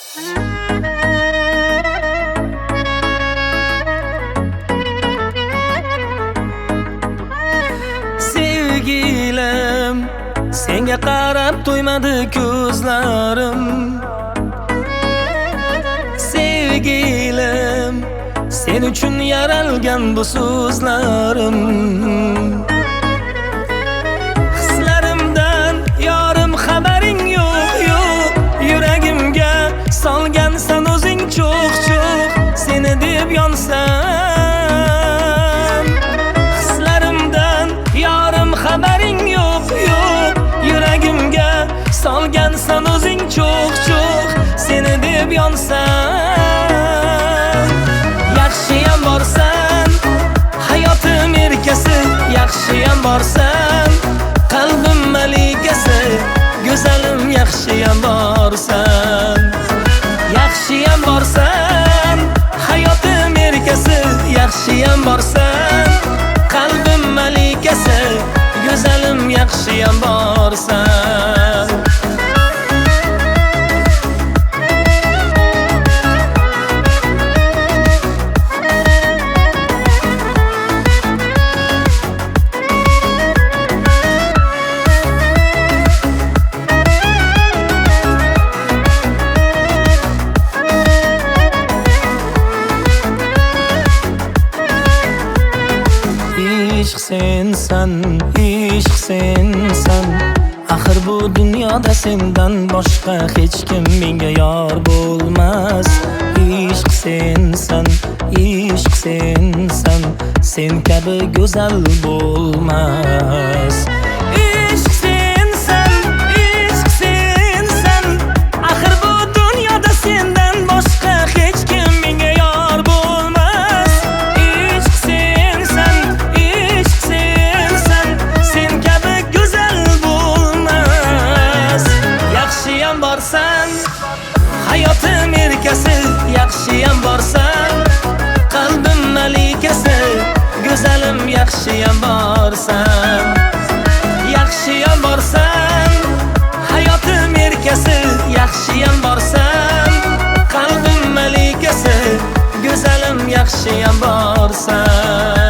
Sevgilim, senga qarab to'ymadi ko'zlarim. Sevgilim, sen uchun yaralgan bu so'zlarim. Hislarimdan yorim xabaring yo'q. Yuragimga solgansan o'zing cho'q. Seni deb yonsam. Hislarimdan yorim xabaring yo'q. Yuragimga solgansan o'zing cho'q. Seni deb yonsam. Yaxshiyam borsan, hayotim erkasi. Yaxshiyam borsan, qalbim malikasi. Go'zalim yaxshiyam borsan. Yaxshiyam borsan, hayotim erkasi. Yaxshiyam borsan, qalbim malikasi. Go'zalim yaxshiyam borsan. İşq sensan, ishq sensan. Axir bu dunyoda sendan boshqa hech kim menga yor bo'lmas. Ishq sensan, ishq sensan. Sen kabi go'zal bo'lmas. Ishq sensan, ishq sensan. Axir bu dunyoda sendan boshqa hech kim menga yor bo'lmas. Ishq sensan, ishq sensan. Sen kabi go'zal bo'lmas. Yaxshiyam borsan, hayotim erkasi. Yaxshiyam borsan, qalbim malikasi. Go'zalim yaxshiyam borsan. Yaxshiyam borsan, hayotim erkasi. Yaxshiyam borsan, qalbim malikasi. Go'zalim yaxshiyam borsan.